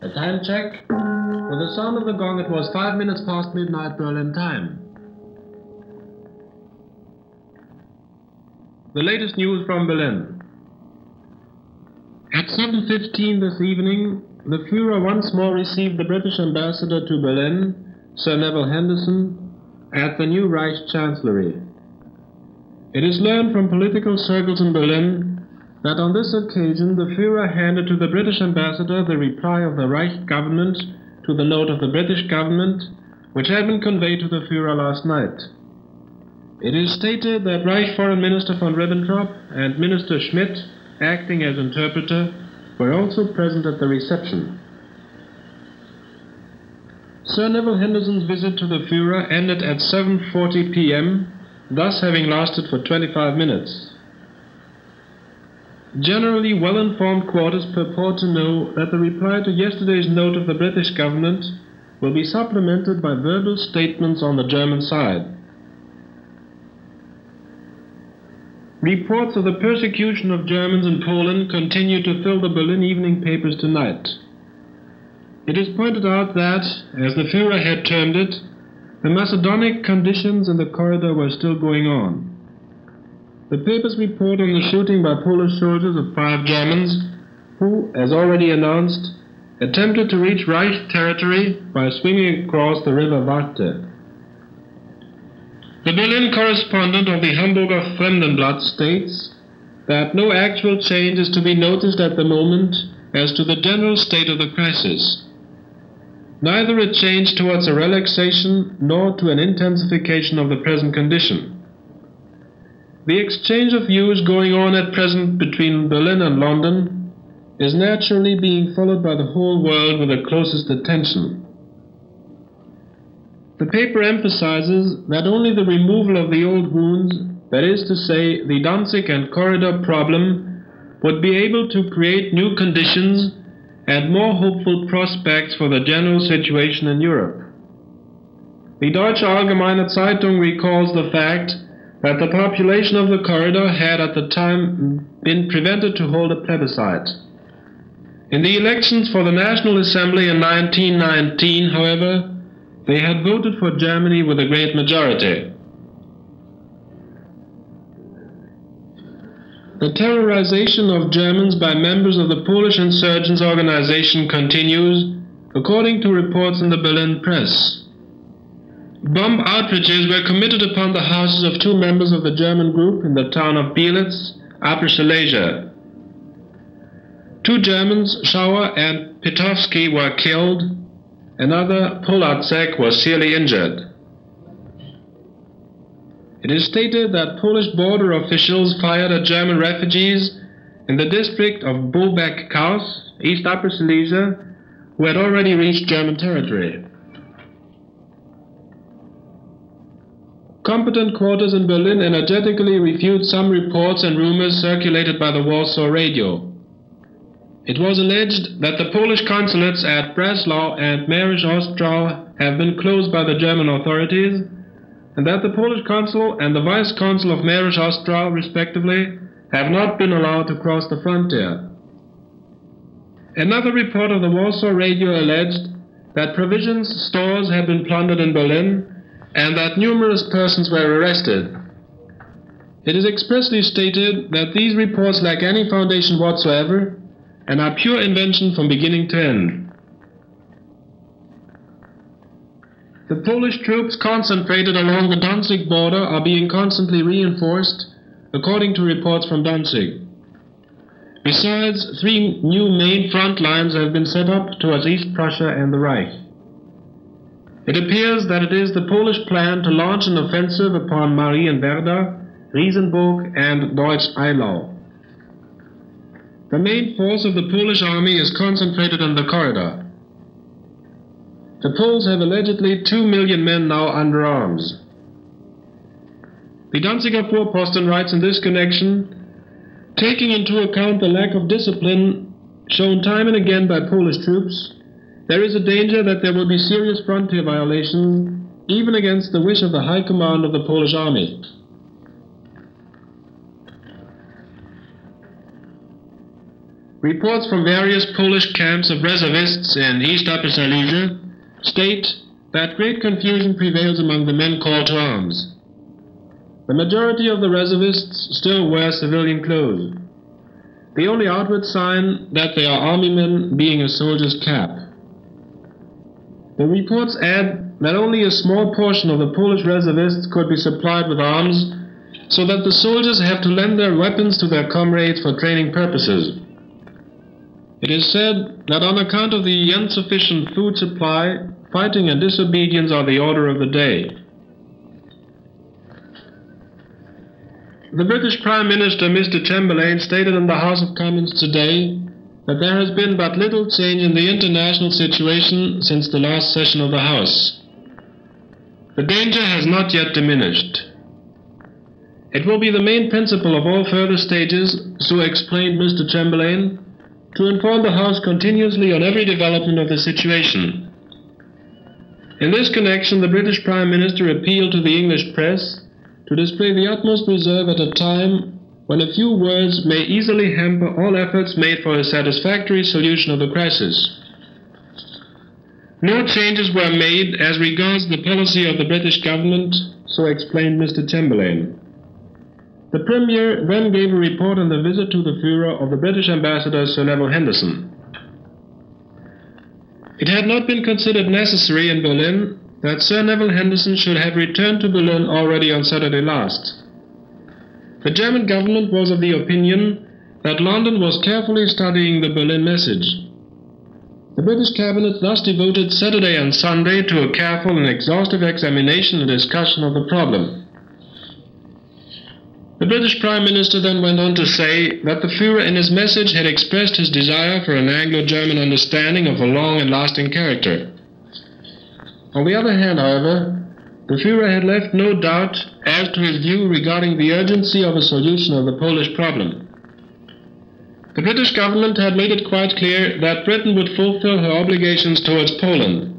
A time check. With the sound of the gong, it was 5 minutes past midnight Berlin time. The latest news from Berlin. At 7:15 this evening, the Führer once more received the British ambassador to Berlin, Sir Neville Henderson, at the new Reich Chancellery. It is learned from political circles in Berlin that on this occasion the Führer handed to the British ambassador the reply of the Reich government to the note of the British government, which had been conveyed to the Führer last night. It is stated that Reich Foreign Minister von Ribbentrop and Minister Schmidt, acting as interpreter, were also present at the reception. Sir Neville Henderson's visit to the Führer ended at 7:40 p.m., thus having lasted for 25 minutes. Generally well-informed quarters purport to know that the reply to yesterday's note of the British government will be supplemented by verbal statements on the German side. Reports of the persecution of Germans in Poland continue to fill the Berlin evening papers tonight. It is pointed out that, as the Führer had termed it, the Macedonic conditions in the corridor were still going on. The papers report on the shooting by Polish soldiers of 5 Germans who, as already announced, attempted to reach Reich territory by swimming across the river Warthe. The Berlin correspondent of the Hamburger Fremdenblatt states that no actual change is to be noticed at the moment as to the general state of the crisis. Neither a change towards a relaxation nor to an intensification of the present condition. The exchange of views going on at present between Berlin and London is naturally being followed by the whole world with the closest attention. The paper emphasizes that only the removal of the old wounds, that is to say, the Danzig and corridor problem, would be able to create new conditions and more hopeful prospects for the general situation in Europe. The Deutsche Allgemeine Zeitung recalls the fact that the population of the corridor had at the time been prevented to hold a plebiscite. In the elections for the National Assembly in 1919, however, they had voted for Germany with a great majority. The terrorization of Germans by members of the Polish insurgents organization continues, according to reports in the Berlin press. Bomb outrages were committed upon the houses of 2 members of the German group in the town of Bielitz, Upper Silesia. 2 Germans, Schauer and Pitowski, were killed. Another, Polacek, was seriously injured. It is stated that Polish border officials fired at German refugees in the district of Bobeck-Kaus, East Upper Silesia, who had already reached German territory. Competent quarters in Berlin energetically refute some reports and rumors circulated by the Warsaw Radio. It was alleged that the Polish consulates at Breslau and Mährisch-Ostrau have been closed by the German authorities, and that the Polish consul and the vice-consul of Mährisch-Ostrau, respectively, have not been allowed to cross the frontier. Another report of the Warsaw Radio alleged that provisions stores had been plundered in Berlin and that numerous persons were arrested. It is expressly stated that these reports lack any foundation whatsoever and are pure invention from beginning to end. The Polish troops concentrated along the Danzig border are being constantly reinforced, according to reports from Danzig. Besides, 3 new main front lines have been set up towards East Prussia and the Reich. It appears that it is the Polish plan to launch an offensive upon Marienwerder, Riesenburg and Deutsch-Eylau. The main force of the Polish army is concentrated in the corridor. The Poles have allegedly 2 million men now under arms. The Danziger Vorposten writes in this connection, taking into account the lack of discipline shown time and again by Polish troops, there is a danger that there will be serious frontier violations, even against the wish of the High Command of the Polish Army. Reports from various Polish camps of reservists in East Upper Silesia state that great confusion prevails among the men called to arms. The majority of the reservists still wear civilian clothes, the only outward sign that they are army men being a soldier's cap. The reports add that only a small portion of the Polish reservists could be supplied with arms, so that the soldiers have to lend their weapons to their comrades for training purposes. It is said that on account of the insufficient food supply, fighting and disobedience are the order of the day. The British Prime Minister, Mr. Chamberlain, stated in the House of Commons today that there has been but little change in the international situation since the last session of the House. The danger has not yet diminished. It will be the main principle of all further stages, so explained Mr. Chamberlain, to inform the House continuously on every development of the situation. In this connection, the British Prime Minister appealed to the English press to display the utmost reserve at a time when a few words may easily hamper all efforts made for a satisfactory solution of the crisis. No changes were made as regards the policy of the British government, so explained Mr. Chamberlain. The Premier then gave a report on the visit to the Führer of the British Ambassador Sir Neville Henderson. It had not been considered necessary in Berlin that Sir Neville Henderson should have returned to Berlin already on Saturday last. The German government was of the opinion that London was carefully studying the Berlin message. The British cabinet thus devoted Saturday and Sunday to a careful and exhaustive examination and discussion of the problem. The British Prime Minister then went on to say that the Führer in his message had expressed his desire for an Anglo-German understanding of a long and lasting character. On the other hand, however, the Führer had left no doubt as to his view regarding the urgency of a solution of the Polish problem. The British government had made it quite clear that Britain would fulfill her obligations towards Poland.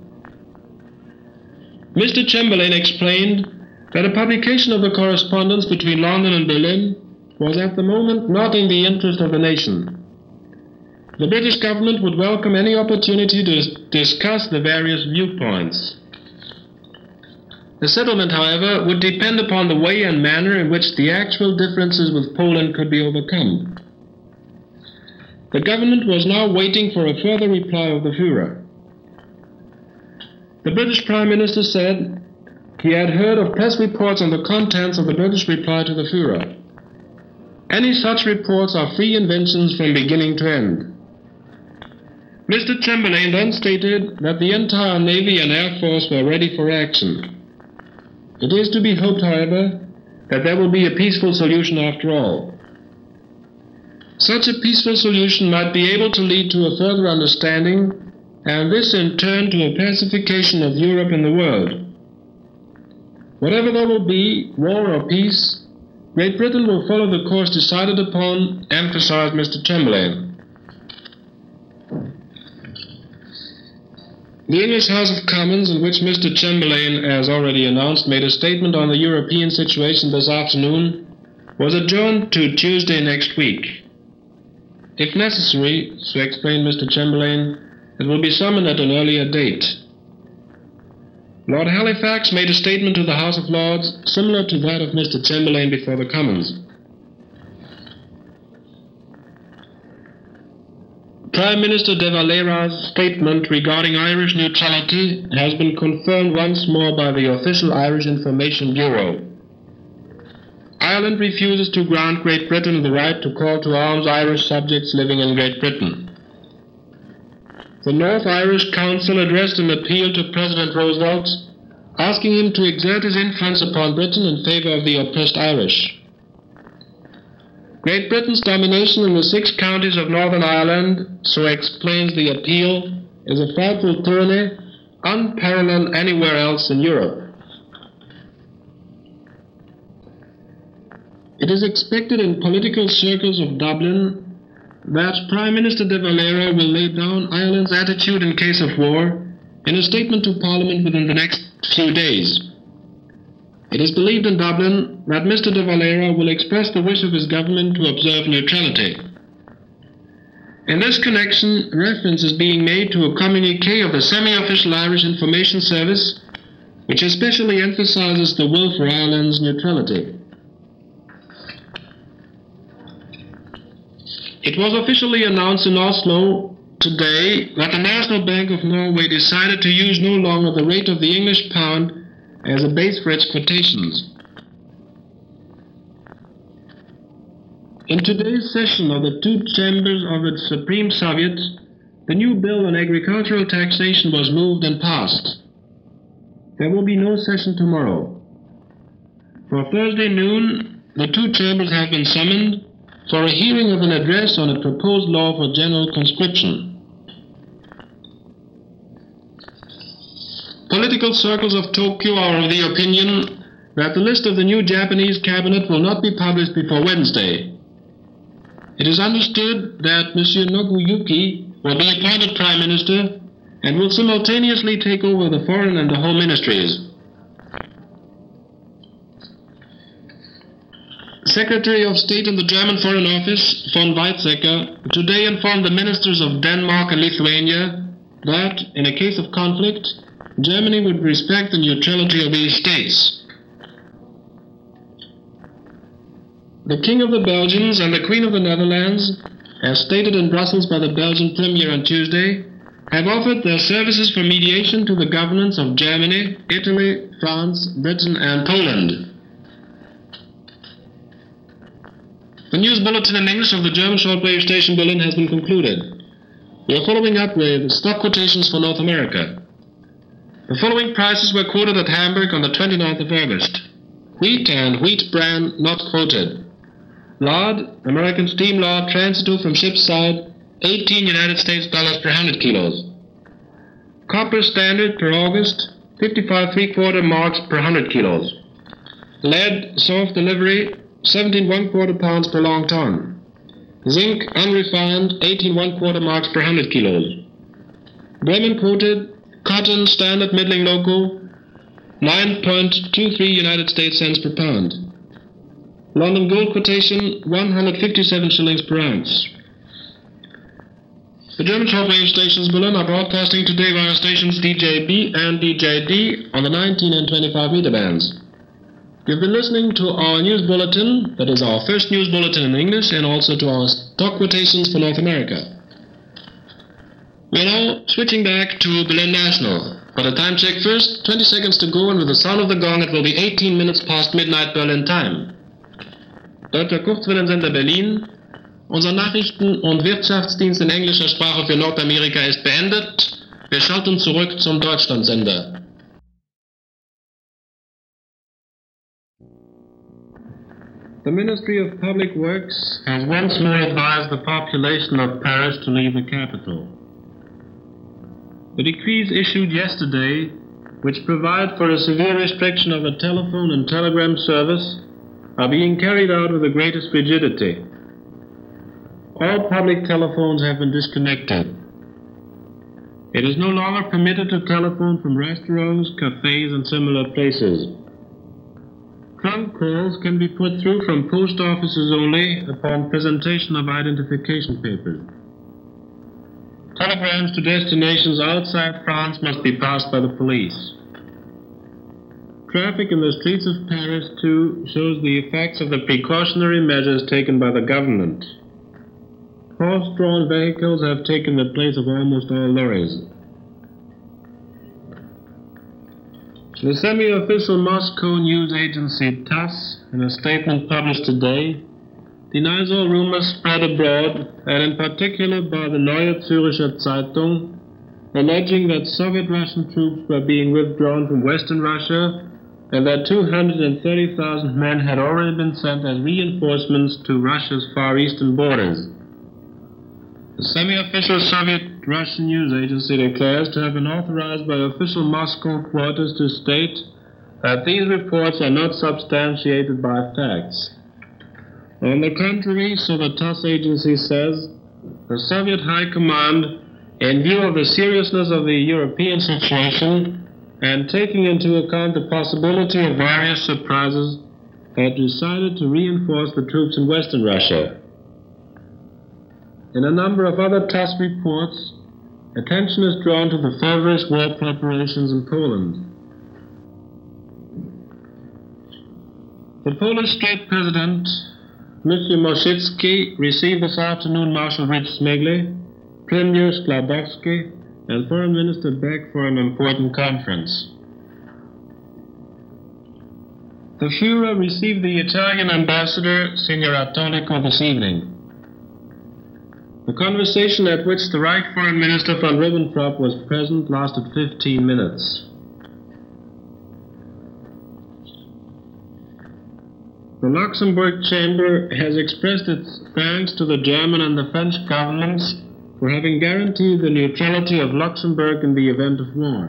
Mr. Chamberlain explained that a publication of the correspondence between London and Berlin was at the moment not in the interest of the nation. The British government would welcome any opportunity to discuss the various viewpoints. The settlement, however, would depend upon the way and manner in which the actual differences with Poland could be overcome. The government was now waiting for a further reply of the Führer. The British Prime Minister said he had heard of press reports on the contents of the British reply to the Führer. Any such reports are free inventions from beginning to end. Mr. Chamberlain then stated that the entire Navy and Air Force were ready for action. It is to be hoped, however, that there will be a peaceful solution after all. Such a peaceful solution might be able to lead to a further understanding, and this in turn to a pacification of Europe and the world. Whatever there will be, war or peace, Great Britain will follow the course decided upon, emphasized Mr. Chamberlain. The English House of Commons, in which Mr. Chamberlain, as already announced, made a statement on the European situation this afternoon, was adjourned to Tuesday next week. If necessary, so explained Mr. Chamberlain, it will be summoned at an earlier date. Lord Halifax made a statement to the House of Lords similar to that of Mr. Chamberlain before the Commons. Prime Minister de Valera's statement regarding Irish neutrality has been confirmed once more by the official Irish Information Bureau. Ireland refuses to grant Great Britain the right to call to arms Irish subjects living in Great Britain. The North Irish Council addressed an appeal to President Roosevelt, asking him to exert his influence upon Britain in favor of the oppressed Irish. Great Britain's domination in the 6 counties of Northern Ireland, so explains the appeal, is a frightful tyranny unparalleled anywhere else in Europe. It is expected in political circles of Dublin that Prime Minister de Valera will lay down Ireland's attitude in case of war in a statement to Parliament within the next few days. It is believed in Dublin that Mr. de Valera will express the wish of his government to observe neutrality. In this connection, reference is being made to a communiqué of the semi-official Irish Information Service, which especially emphasizes the will for Ireland's neutrality. It was officially announced in Oslo today that the National Bank of Norway decided to use no longer the rate of the English pound as a base for its quotations. In today's session of the two chambers of the Supreme Soviet, the new bill on agricultural taxation was moved and passed. There will be no session tomorrow. For Thursday noon, the two chambers have been summoned for a hearing of an address on a proposed law for general conscription. Political circles of Tokyo are of the opinion that the list of the new Japanese cabinet will not be published before Wednesday. It is understood that Monsieur Nobuyuki will be appointed Prime Minister and will simultaneously take over the Foreign and the Home Ministries. Secretary of State in the German Foreign Office, von Weizsäcker, today informed the ministers of Denmark and Lithuania that, in a case of conflict, Germany would respect the neutrality of these states. The King of the Belgians and the Queen of the Netherlands, as stated in Brussels by the Belgian Premier on Tuesday, have offered their services for mediation to the governments of Germany, Italy, France, Britain and Poland. The news bulletin in English of the German shortwave station Berlin has been concluded. We are following up with stock quotations for North America. The following prices were quoted at Hamburg on the 29th of August. Wheat and wheat bran not quoted. Lard, American steam lard transito from ship's side, 18 United States dollars per 100 kilos. Copper standard per August, 55 3/4 marks per 100 kilos. Lead, soft delivery, 17 1/4 pounds per long ton. Zinc, unrefined, 18 1/4 marks per 100 kilos. Bremen quoted, cotton standard middling local, 9.23 United States cents per pound. London gold quotation, 157 shillings per ounce. The German shortwave stations Berlin are broadcasting today via stations DJB and DJD on the 19 and 25 meter bands. You've been listening to our news bulletin, that is our first news bulletin in English, and also to our stock quotations for North America. We are now switching back to Berlin National. For the time check first, 20 seconds to go, and with the sound of the gong it will be 18 minutes past midnight Berlin time. Deutscher Kurzwellensender Berlin. Unser Nachrichten- und Wirtschaftsdienst in englischer Sprache für Nordamerika ist beendet. Wir schalten zurück zum Deutschlandsender. The Ministry of Public Works has once more advised the population of Paris to leave the capital. The decrees issued yesterday, which provide for a severe restriction of the telephone and telegram service, are being carried out with the greatest rigidity. All public telephones have been disconnected. It is no longer permitted to telephone from restaurants, cafes, and similar places. Trunk calls can be put through from post offices only upon presentation of identification papers. Telegrams to destinations outside France must be passed by the police. Traffic in the streets of Paris, too, shows the effects of the precautionary measures taken by the government. Horse-drawn vehicles have taken the place of almost all lorries. The semi-official Moscow news agency TASS, in a statement published today, denies all rumors spread abroad, and in particular by the Neue Zürcher Zeitung, alleging that Soviet-Russian troops were being withdrawn from Western Russia and that 230,000 men had already been sent as reinforcements to Russia's far eastern borders. The semi-official Soviet-Russian news agency declares to have been authorized by official Moscow quarters to state that these reports are not substantiated by facts. On the contrary, so the TASS agency says, the Soviet High Command, in view of the seriousness of the European situation and taking into account the possibility of various surprises, had decided to reinforce the troops in Western Russia. In a number of other TASS reports, attention is drawn to the feverish war preparations in Poland. The Polish State President, Mr. Moshitsky, received this afternoon Marshal Rich-Smegly, Premier Skladowski, and Foreign Minister Beck for an important conference. The Führer received the Italian ambassador, Signor Attonico, this evening. The conversation at which the Reich Foreign Minister von Ribbentrop was present lasted 15 minutes. The Luxembourg Chamber has expressed its thanks to the German and the French governments for having guaranteed the neutrality of Luxembourg in the event of war.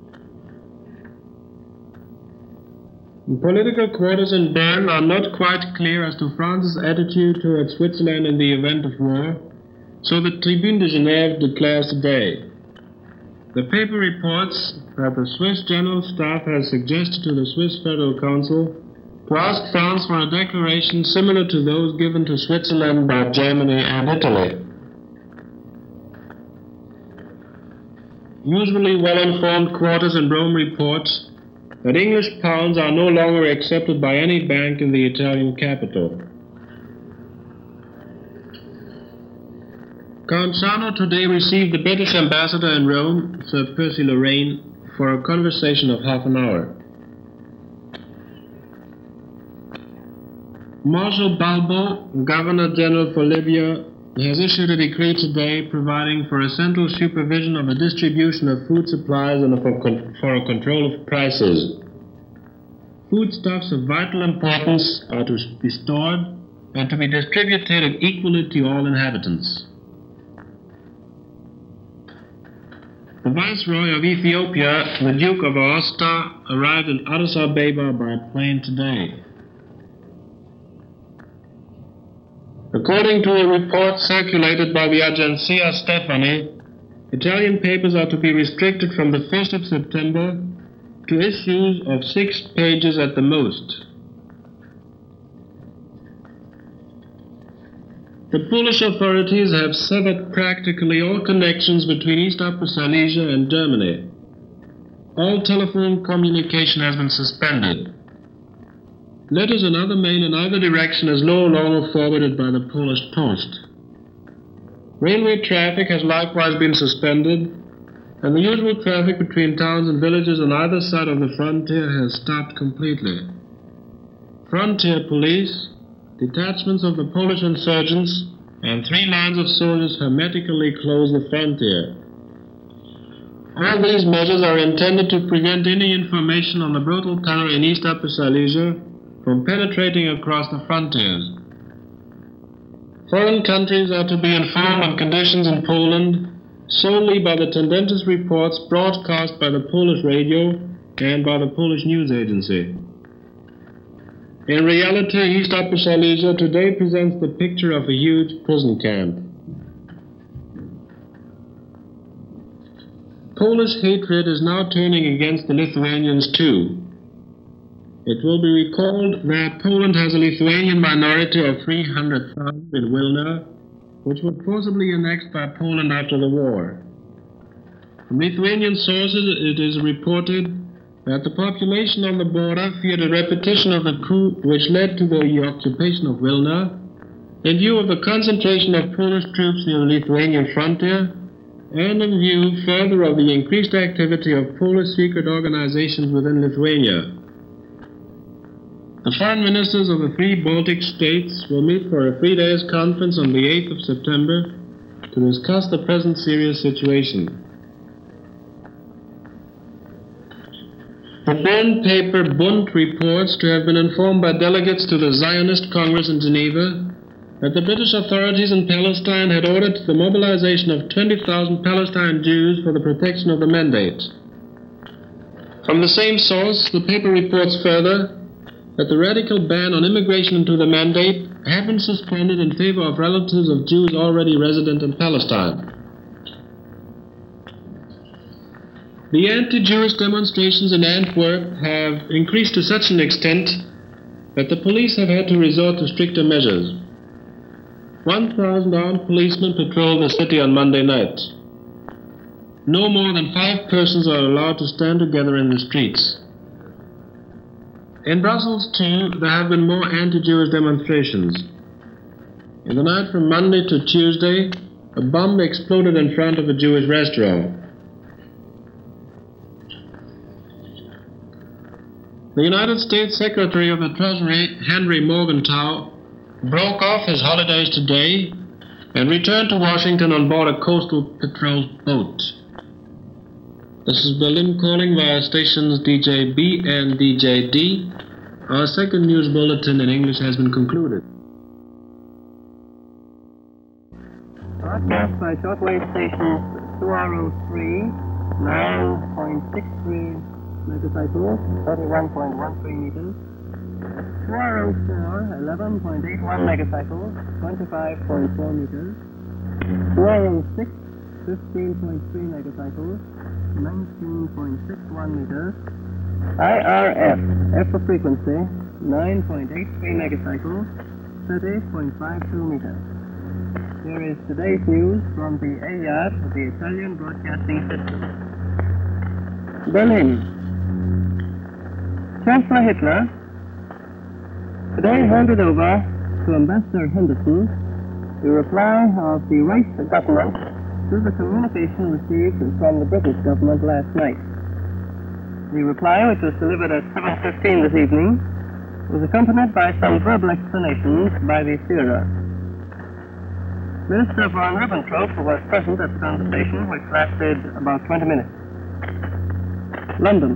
The political quarters in Bern are not quite clear as to France's attitude towards Switzerland in the event of war, so the Tribune de Genève declares today. The paper reports that the Swiss General Staff has suggested to the Swiss Federal Council to ask France for a declaration similar to those given to Switzerland by Germany and Italy. Usually well-informed quarters in Rome report that English pounds are no longer accepted by any bank in the Italian capital. Count Sarno today received the British ambassador in Rome, Sir Percy Lorraine, for a conversation of half an hour. Marshal Balbo, Governor General for Libya, has issued a decree today providing for a central supervision of the distribution of food supplies and for a control of prices. Foodstuffs of vital importance are to be stored and to be distributed equally to all inhabitants. The Viceroy of Ethiopia, the Duke of Aosta, arrived in Addis Ababa by plane today. According to a report circulated by the Agenzia Stefani, Italian papers are to be restricted from the 1st of September to issues of 6 pages at the most. The Polish authorities have severed practically all connections between East Upper Silesia and Germany. All telephone communication has been suspended. Letters and other mail in either direction is no longer forwarded by the Polish post. Railway traffic has likewise been suspended, and the usual traffic between towns and villages on either side of the frontier has stopped completely. Frontier police, detachments of the Polish insurgents, and 3 lines of soldiers hermetically close the frontier. All these measures are intended to prevent any information on the brutal terror in East Upper Silesia from penetrating across the frontiers. Foreign countries are to be informed on conditions in Poland solely by the tendentious reports broadcast by the Polish radio and by the Polish news agency. In reality, East Upper Silesia today presents the picture of a huge prison camp. Polish hatred is now turning against the Lithuanians too. It will be recalled that Poland has a Lithuanian minority of 300,000 in Wilna, which was forcibly annexed by Poland after the war. From Lithuanian sources, it is reported that the population on the border feared a repetition of the coup which led to the occupation of Wilna, in view of the concentration of Polish troops near the Lithuanian frontier, and in view further of the increased activity of Polish secret organizations within Lithuania. The foreign ministers of the 3 Baltic states will meet for a 3-day conference on the 8th of September to discuss the present serious situation. The Bern paper Bund reports to have been informed by delegates to the Zionist Congress in Geneva that the British authorities in Palestine had ordered the mobilization of 20,000 Palestine Jews for the protection of the Mandate. From the same source, the paper reports further that the radical ban on immigration into the Mandate had been suspended in favor of relatives of Jews already resident in Palestine. The anti-Jewish demonstrations in Antwerp have increased to such an extent that the police have had to resort to stricter measures. 1,000 armed policemen patrolled the city on Monday night. No more than 5 persons are allowed to stand together in the streets. In Brussels, too, there have been more anti-Jewish demonstrations. In the night from Monday to Tuesday, a bomb exploded in front of a Jewish restaurant. The United States Secretary of the Treasury, Henry Morgenthau, broke off his holidays today and returned to Washington on board a coastal patrol boat. This is Berlin calling via stations DJB and DJD. Our second news bulletin in English has been concluded. Broadcast by shortwave stations 203, 9.63 megacycles, 31.13 meters. 204, 11.81 megacycles, 25.4 meters. 206, 15.3 megacycles, 19.61 meters. IRF, F for frequency, 9.83 megacycles, 30.52 meters. Here is today's news from the AIAD, the Italian Broadcasting System. Berlin. Chancellor Hitler today handed over to Ambassador Henderson the reply of the Reich government to the communication received from the British government last night. The reply, which was delivered at 7:15 this evening, was accompanied by some verbal explanations by the Führer. Minister von Ribbentrop was present at the conversation, which lasted about 20 minutes. London.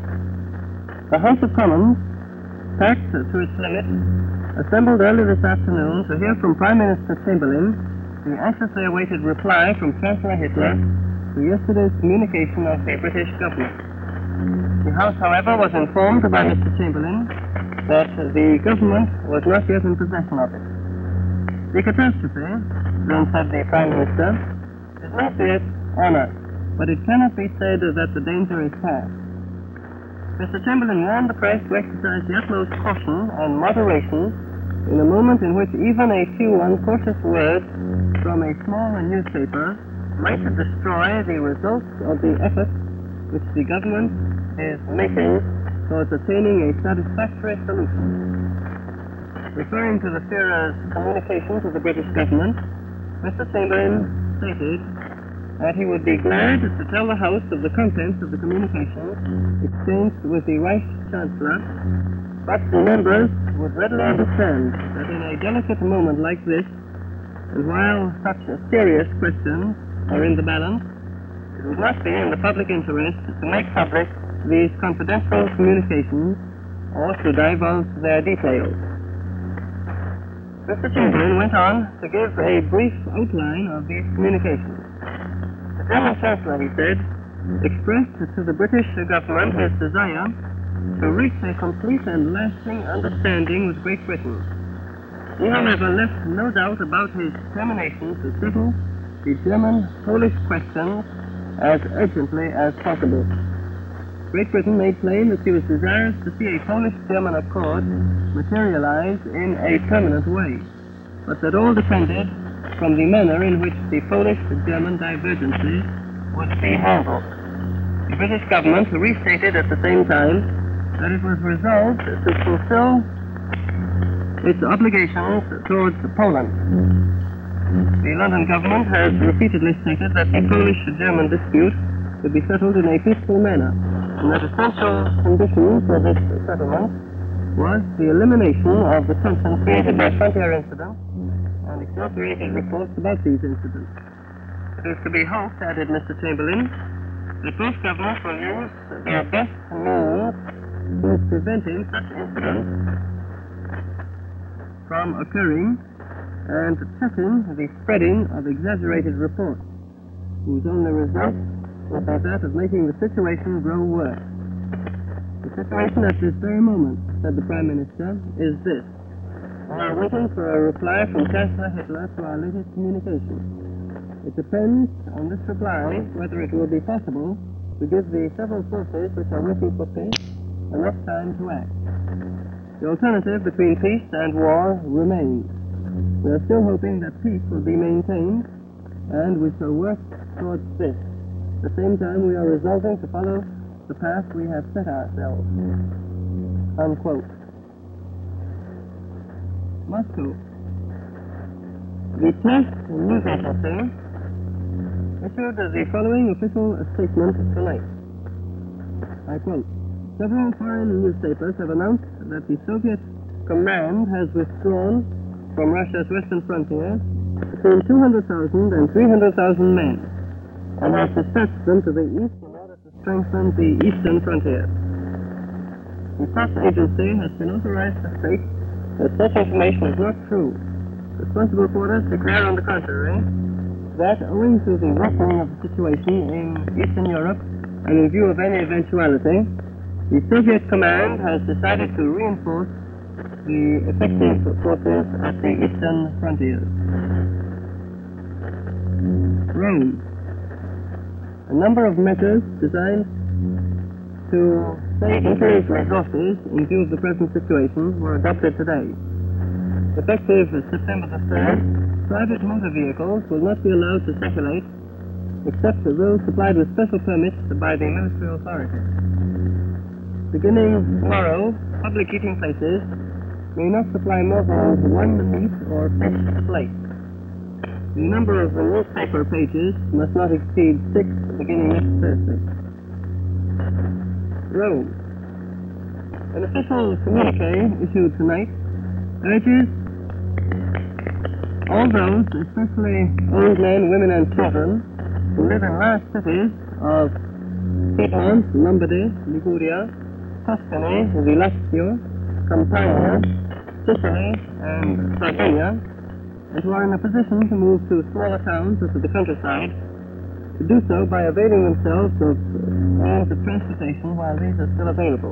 The House of Commons, packed to its limit, assembled early this afternoon to hear from Prime Minister Chamberlain the anxiously awaited reply from Chancellor Hitler to yesterday's communication of the British government. The House, however, was informed by Mr. Chamberlain that the government was not yet in possession of it. The catastrophe, then said the Prime Minister, is not yet on us, but it cannot be said that the danger is past. Mr. Chamberlain warned the press to exercise the utmost caution and moderation in a moment in which even a few uncautious words from a small newspaper might destroy the results of the effort which the government is making towards attaining a satisfactory solution. Referring to the Führer's communication to the British government, Mr. Chamberlain stated that he would be glad to tell the House of the contents of the communication exchanged with the Reich Chancellor, but the members would readily understand that in a delicate moment like this, and while such serious questions are in the balance, it would not be in the public interest to make public these confidential communications or to divulge their details. Mr. Chamberlain went on to give a brief outline of these communications. The German Chancellor, he said, expressed to the British government his desire to reach a complete and lasting understanding with Great Britain. He, however, left no doubt about his determination to settle the German-Polish question as urgently as possible. Great Britain made plain that she was desirous to see a Polish-German accord materialize in a permanent way, but that all depended from the manner in which the Polish-German divergency would be handled. The British government restated at the same time that it was resolved to fulfill its obligations towards Poland. The London government has repeatedly stated that the Polish-German dispute could be settled in a peaceful manner, and that essential condition for this settlement was the elimination of the tension created by frontier incidents and exaggerated reports about these incidents. It is to be hoped, added Mr. Chamberlain, that both governments will use their best means towards preventing such incidents from occurring and checking the spreading of exaggerated reports, whose only result will be that of making the situation grow worse. The situation at this very moment, said the Prime Minister, is this. We are waiting for a reply from Chancellor Hitler to our latest communication. It depends on this reply whether it will be possible to give the several forces which are waiting for peace enough time to act. The alternative between peace and war remains. We are still hoping that peace will be maintained, and we shall work towards this. At the same time, we are resolving to follow the path we have set ourselves." Unquote. Moscow. The TASS news agency issued the following official statement tonight. I quote, "Several foreign newspapers have announced that the Soviet command has withdrawn from Russia's western frontier between 200,000 and 300,000 men, and has dispatched them to the east in order to strengthen the eastern frontier. The TASS agency has been authorized to state that such information is not true. Responsible quarters declare, on the contrary, that owing to the worsening of the situation in Eastern Europe, and in view of any eventuality, the Soviet command has decided to reinforce the effective forces at the eastern frontiers." Rome. A number of measures designed to save Italy's resources in view of the present situation were adopted today. Effective September the 3rd, private motor vehicles will not be allowed to circulate except those supplied with special permits by the military authorities. Beginning tomorrow, public eating places may not supply more than one meat or fish plate. The number of the newspaper pages must not exceed 6 beginning next Thursday. Rome. An official communique issued tonight urges all those, especially old men, women, and children, who live in large cities of Piedmont, Lombardy, Liguria, Tuscany, the Lazio, Campania, Sicily, and Sardinia, and who are in a position to move to smaller towns or to the countryside, to do so by availing themselves of means of transportation while these are still available.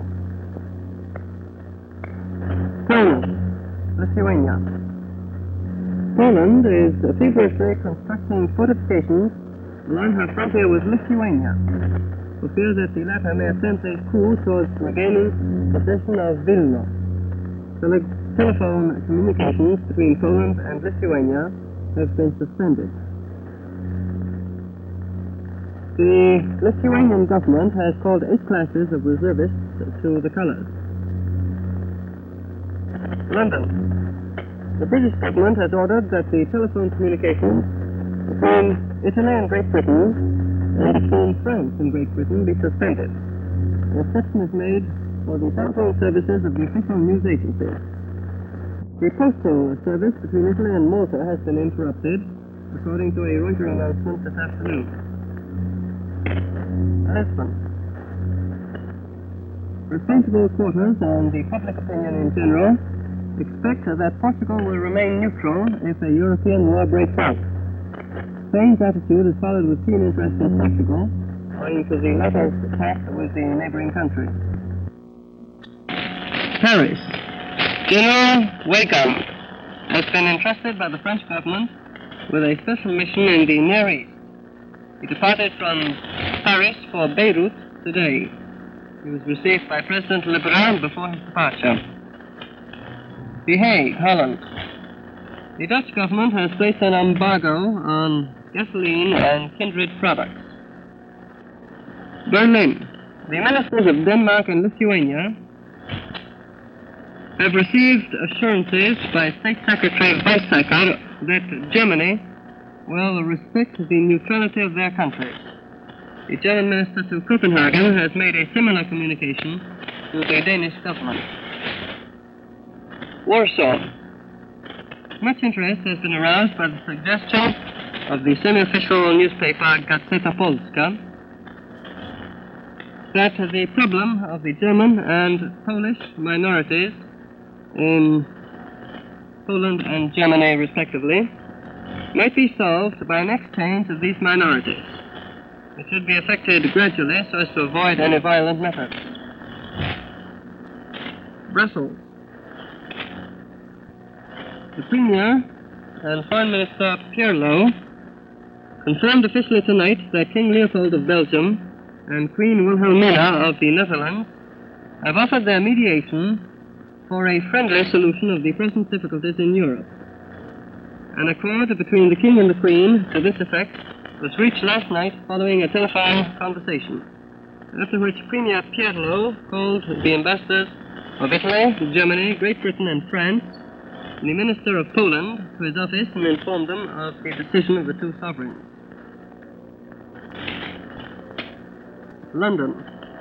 Poland, Lithuania. Poland is feverishly constructing fortifications along her frontier with Lithuania, for fear that the latter may attempt a coup towards regaining possession of Vilna. Telephone communications between Poland and Lithuania have been suspended. The Lithuanian government has called 8 classes of reservists to the colors. London. The British government has ordered that the telephone communications between Italy and Great Britain and between France and Great Britain be suspended. An exception is made for the telephone services of the official news agencies. The postal service between Italy and Malta has been interrupted, according to a Reuters announcement this afternoon. Lisbon. Responsible quarters and the public opinion in general expect that Portugal will remain neutral if a European war breaks out. Spain's attitude is followed with keen interest in Portugal, owing to the latter's attack with the neighboring country. Paris. General Weygand has been entrusted by the French government with a special mission in the Near East. He departed from Paris for Beirut today. He was received by President Lebrun before his departure. The Hague, Holland. The Dutch government has placed an embargo on gasoline and kindred products. Berlin. The ministers of Denmark and Lithuania have received assurances by State Secretary Weizsäcker that Germany will respect the neutrality of their countries. The German minister to Copenhagen has made a similar communication to the Danish government. Warsaw. Much interest has been aroused by the suggestion of the semi-official newspaper Gazeta Polska that the problem of the German and Polish minorities in Poland and Germany, respectively, might be solved by an exchange of these minorities. It should be effected gradually so as to avoid any violent methods. Brussels. The Premier and Foreign Minister Pierlo confirmed officially tonight that King Leopold of Belgium and Queen Wilhelmina of the Netherlands have offered their mediation for a friendly solution of the present difficulties in Europe. An accord between the King and the Queen to this effect was reached last night following a telephone conversation, after which Premier Pierlo called the ambassadors of Italy, Germany, Great Britain, and France, and the Minister of Poland to his office and informed them of the decision of the two sovereigns. London.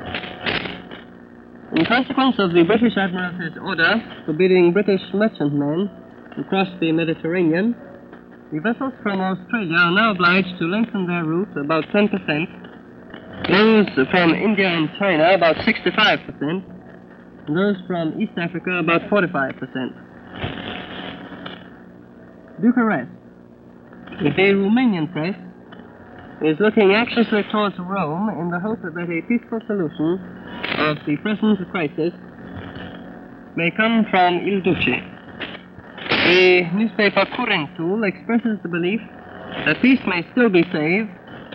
In consequence of the British Admiralty's order forbidding British merchantmen to cross the Mediterranean, the vessels from Australia are now obliged to lengthen their route about 10%, those from India and China about 65%, and those from East Africa about 45%. Bucharest. The Romanian press is looking anxiously towards Rome in the hope that a peaceful solution of the present crisis may come from Il Duce. The newspaper Curentul expresses the belief that peace may still be saved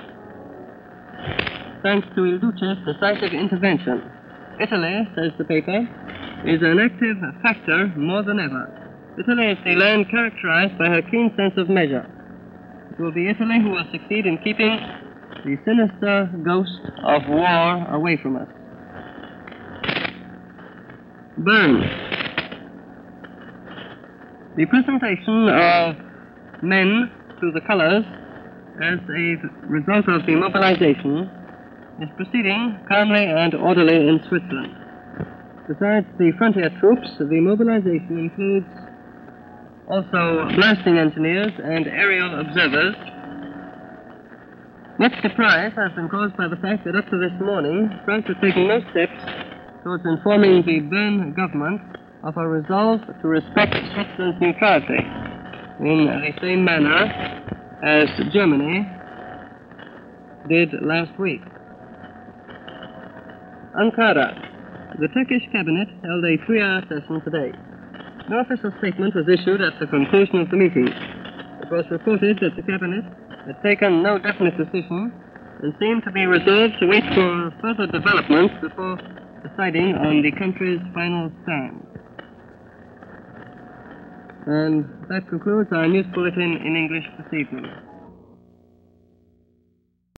thanks to Il Duce's decisive intervention. Italy, says the paper, is an active factor more than ever. Italy is the land characterized by her keen sense of measure. It will be Italy who will succeed in keeping the sinister ghost of war away from us. Bern. The presentation of men to the colors as a result of the mobilization is proceeding calmly and orderly in Switzerland. Besides the frontier troops, the mobilization includes also blasting engineers and aerial observers. Much surprise has been caused by the fact that up to this morning, France has taken no steps towards informing the Bern government of a resolve to respect Switzerland's neutrality in the same manner as Germany did last week. Ankara. The Turkish cabinet held a 3-hour session today. No official statement was issued at the conclusion of the meeting. It was reported that the cabinet had taken no definite decision and seemed to be resolved to wait for further developments before deciding on the country's final stand. And that concludes our news bulletin in English this evening.